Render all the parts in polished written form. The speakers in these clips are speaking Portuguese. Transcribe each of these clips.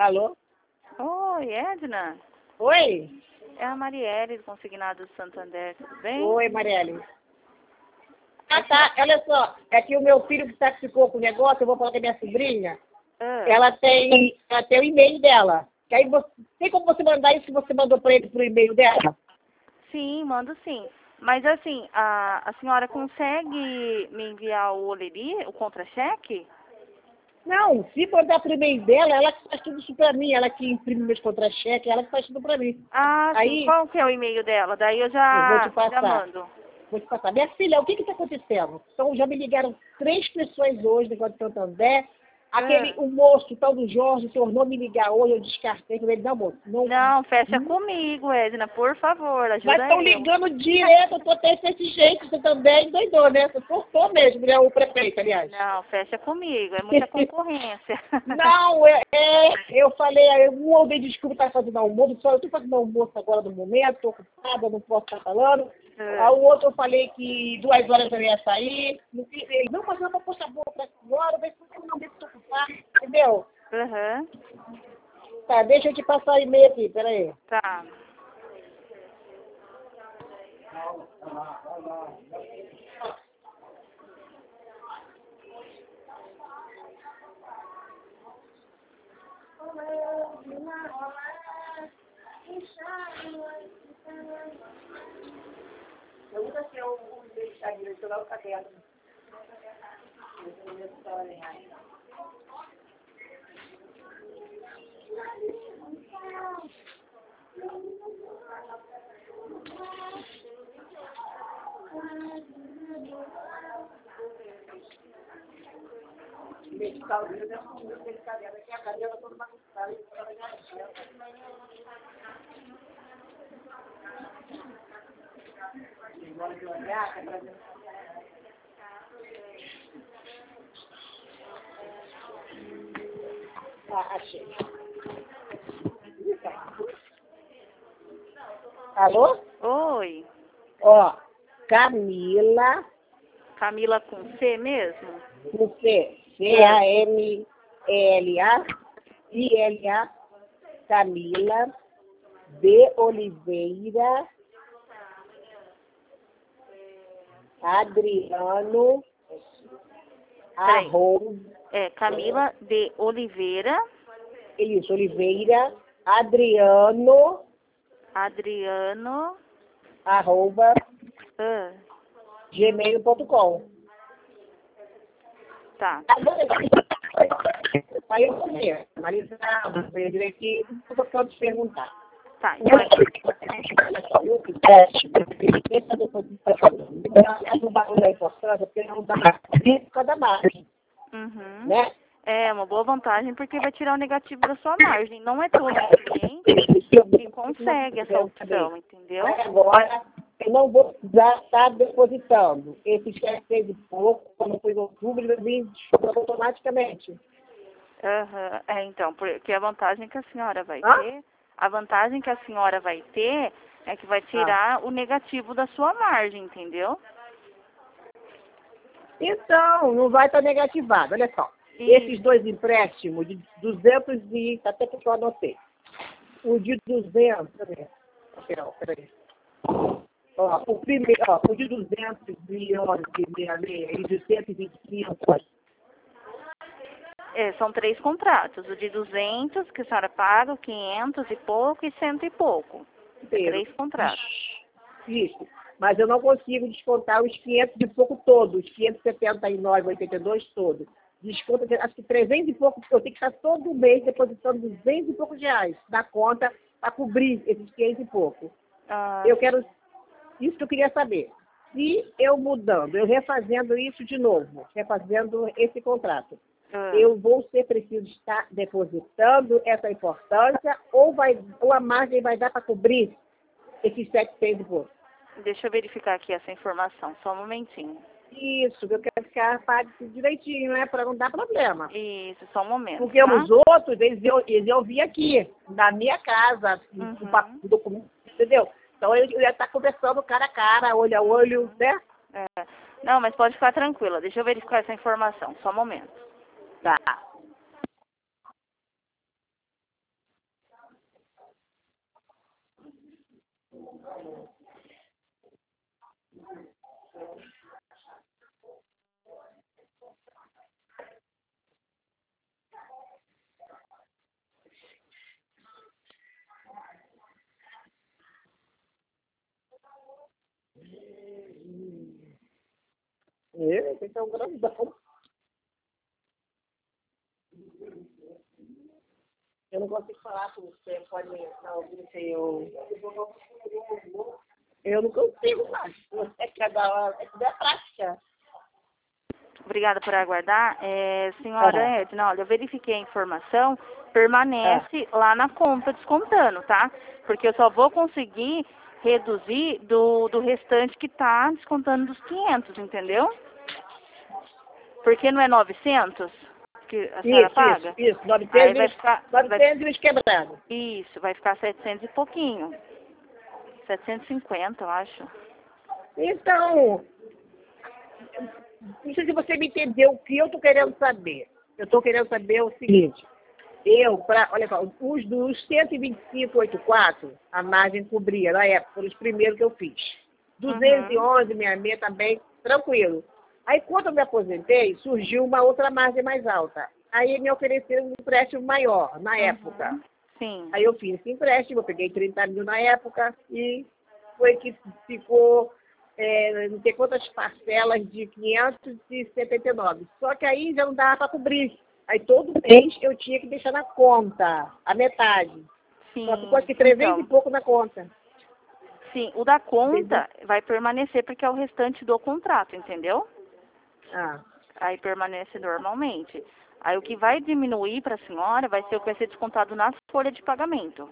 Alô? Oi, Edna. Oi? É a Marielle, do Consignado do Santander, tudo bem? Oi, Marielle. Ah, tá. Olha só. É que o meu filho que ficou com o negócio, eu vou falar com a minha sobrinha. Ela tem o e-mail dela. Que aí tem como você mandar isso que você mandou para ele pro e-mail dela? Sim, mando sim. Mas assim, a senhora consegue me enviar o Oleri, o contra-cheque? Não, se mandar pro e-mail dela, ela que faz tudo isso pra mim. Ela que imprime meus contra-cheques, ela que faz tudo pra mim. Ah, sim. Aí, Qual que é o e-mail dela? Daí eu eu vou te já passar. mando. Vou te passar. Minha filha, o que está acontecendo? Então, já me ligaram 3 pessoas hoje, negócio de Santander. O moço, o tal do Jorge, tornou me ligar hoje, eu descartei. Falei, não, moço, não. Não, fecha comigo, Edna, por favor, Mas ajuda estão eu. ligando direto, eu tô até desse jeito, você também doidou, né? Você surtou mesmo, né? O prefeito, aliás. Não, fecha comigo, é muita concorrência. Não, eu falei, eu dei desculpa estar fazendo almoço, só eu estou fazendo almoço agora no momento, estou ocupada, não posso estar falando. O outro eu falei que 2 horas eu ia sair. Ele, não, mas eu vou postar boa para agora, vai ser não deixa eu ocupar, entendeu? Tá, deixa eu te passar o e-mail aqui, peraí. Tá. Pergunta se eu vou deixar direcionar o caderno. Medical, eu devo ter caderno aqui, a cadeira toda bagunçada. Agora de olhar, tá trazendo. Achei. Alô? Oi. Ó, Camila. Camila com C mesmo? Com C. C-A-M-L-A-I-L-A. Camila de Oliveira. Adriano. Camila de Oliveira. Isso, Oliveira. Adriano. @ gmail.com. Tá. Aí eu falei, Marisa, veio direitinho, eu vou te perguntar. Tá. O bagulho é importante, porque não dá risco da margem. Né? É uma boa vantagem porque vai tirar o negativo da sua margem. Não é todo cliente que consegue essa opção, entendeu? Agora, eu não vou precisar estar depositando. Esse cheque fez de pouco, como foi em outubro, ele vem automaticamente. Então, porque a vantagem que a senhora vai ter, é que vai tirar o negativo da sua margem, entendeu? Então, não vai estar negativado, olha só. Esses 2 empréstimos de 200 e... Até que eu anotei. O de 200... Peraí. Ó, o primeiro, o de 211, ele de 125. São 3 contratos. O de 200, que a senhora paga, 500 e pouco e 100 e pouco. 3 contratos. Isso. Mas eu não consigo descontar os 500 e pouco todos, os 579,82 todos. Desconta, acho que 300 e pouco, eu tenho que estar todo mês depositando 200 e poucos reais na conta para cobrir esses 500 e pouco. Isso que eu queria saber. Se eu mudando, eu refazendo isso de novo, refazendo esse contrato, eu vou ser preciso estar depositando essa importância ou a margem vai dar para cobrir esses 700 e pouco? Deixa eu verificar aqui essa informação, só um momentinho. Isso, eu quero ficar pago direitinho, né? Para não dar problema. Isso, só um momento. Porque os outros, eles iam vir aqui, na minha casa, o documento, entendeu? Então eu ia estar conversando cara a cara, olho a olho, né? Não, mas pode ficar tranquila, deixa eu verificar essa informação, só um momento. Tá. Esse é um grandão. Eu não consigo falar com você, pode não ouvir eu não consigo mais. É cada hora, é tudo é prática. Obrigada por aguardar. Senhora Edna, olha, eu verifiquei a informação, permanece lá na conta descontando, tá? Porque eu só vou conseguir reduzir do restante que tá descontando dos 500, entendeu? Porque não é 900 que a senhora paga? Isso, 900 Aí vai ficar, 900 quebrados. Isso, vai ficar 700 e pouquinho. 750, eu acho. Então, não sei se você me entendeu o que eu estou querendo saber. Eu estou querendo saber o seguinte. Olha só, os dos 125,84, a margem cobria na época, foram os primeiros que eu fiz. 211, 66 também, tranquilo. Aí, quando eu me aposentei, surgiu uma outra margem mais alta. Aí, me ofereceram um empréstimo maior, na época. Sim. Aí, eu fiz esse empréstimo, eu peguei 30 mil na época e foi que ficou, não sei quantas parcelas de 579. Só que aí já não dava para cobrir. Aí, todo mês, eu tinha que deixar na conta, a metade. Sim. Só ficou aqui 300 e pouco na conta. Sim, o da conta vai permanecer porque é o restante do contrato, entendeu? Aí permanece normalmente. Aí o que vai diminuir para a senhora vai ser o que vai ser descontado na folha de pagamento.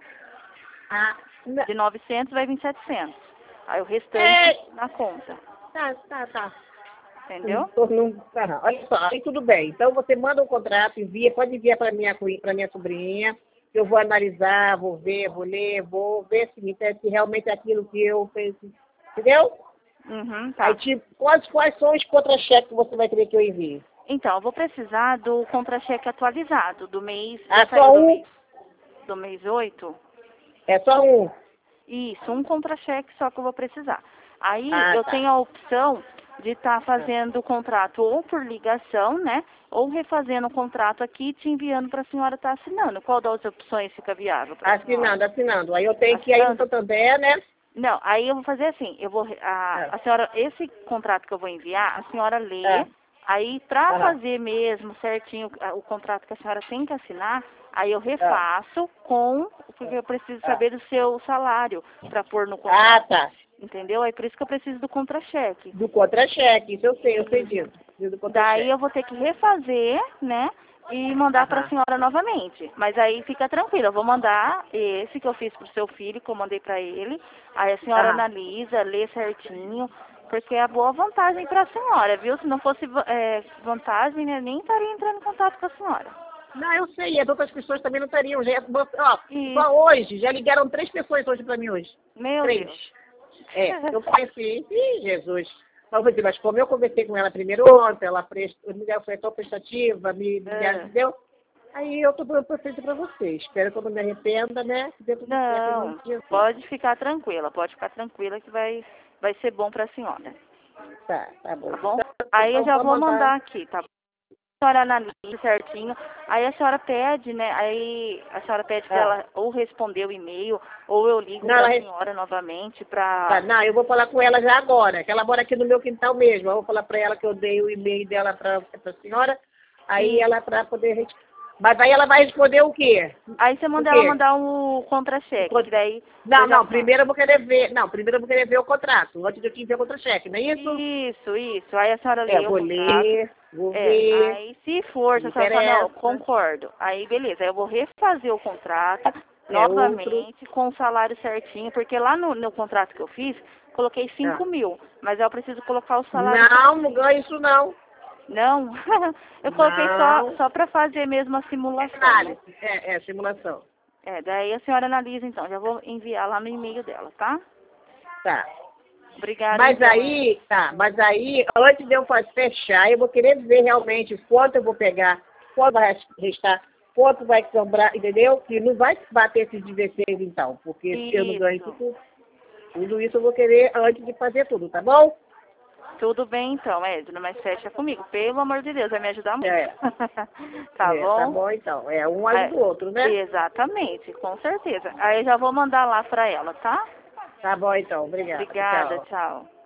De 900 vai vir 700. Aí o restante na conta. Tá. Entendeu? Olha só, aí tudo bem. Então você manda um contrato, pode enviar para minha sobrinha. Eu vou analisar, vou ver, vou ler, vou ver se realmente é aquilo que eu penso. Entendeu? Tá. Aí, tipo, quais são os contra-cheques que você vai querer que eu envie? Então, eu vou precisar do contra-cheque atualizado, do mês... Só um? Do mês 8. É só um? Isso, um contra-cheque só que eu vou precisar. Aí eu tenho a opção de estar fazendo o contrato ou por ligação, né? Ou refazendo o contrato aqui e te enviando para a senhora estar assinando. Qual das opções fica viável para a senhora? Assinando. Aí eu tenho que ir no Santander, né? Não, aí eu vou fazer assim, a senhora, esse contrato que eu vou enviar, a senhora lê, aí para fazer mesmo certinho o contrato que a senhora tem que assinar, aí eu refaço porque eu preciso saber do seu salário para pôr no contrato. Entendeu? É por isso que eu preciso do contra-cheque. Do contra-cheque, isso eu sei disso. Daí eu vou ter que refazer, né? E mandar para a senhora novamente. Mas aí fica tranquila, eu vou mandar esse que eu fiz pro seu filho, que eu mandei para ele. Aí a senhora analisa, lê certinho, porque é boa vantagem para a senhora, viu? Se não fosse vantagem, né, nem estaria entrando em contato com a senhora. Não, eu sei, as outras pessoas também não estariam. Só hoje, já ligaram 3 pessoas hoje para mim hoje. Meu 3. Deus. Eu conheci, Jesus. Mas como eu conversei com ela primeiro ontem, ela foi tão prestativa, entendeu? Aí eu estou dando perfeito para você. Espero que eu não me arrependa, né? Não, pode ficar tranquila que vai ser bom para a senhora. Tá bom. Tá bom? Aí eu já vou mandar aqui, tá bom? A senhora analisa certinho, aí a senhora pede, né? Aí a senhora pede para ela ou responder o e-mail, ou eu ligo para a senhora novamente para... Não, eu vou falar com ela já agora, que ela mora aqui no meu quintal mesmo. Eu vou falar para ela que eu dei o e-mail dela para a senhora, aí ela para poder... Mas aí ela vai responder o quê? Aí você manda ela mandar um contra-cheque, que daí... Primeiro eu vou querer ver o contrato, antes de eu te enviar o contra-cheque, não é isso? Isso. Aí a senhora lê o contrato. Vou ver. Aí se for, se a senhora falar, não, concordo. Aí beleza, aí eu vou refazer o contrato novamente com o salário certinho, porque lá no contrato que eu fiz, coloquei 5 mil, mas eu preciso colocar o salário... Não ganho isso não. Não? Eu coloquei só para fazer mesmo a simulação. Análise, simulação. Daí a senhora analisa então, já vou enviar lá no e-mail dela, tá? Tá. Obrigada. Mas aí, antes de eu fechar, eu vou querer ver realmente quanto eu vou pegar, quanto vai restar, quanto vai sobrar, entendeu? Que não vai bater esses 16 então, porque eu não ganho tudo. Tudo isso eu vou querer antes de fazer tudo, tá bom? Tudo bem então, Edna, mas fecha comigo. Pelo amor de Deus, vai me ajudar muito. É. Tá bom? Tá bom então. Um ajuda o outro, né? Exatamente, com certeza. Aí eu já vou mandar lá pra ela, tá? Tá bom então. Obrigada. Obrigada, Tchau. tchau.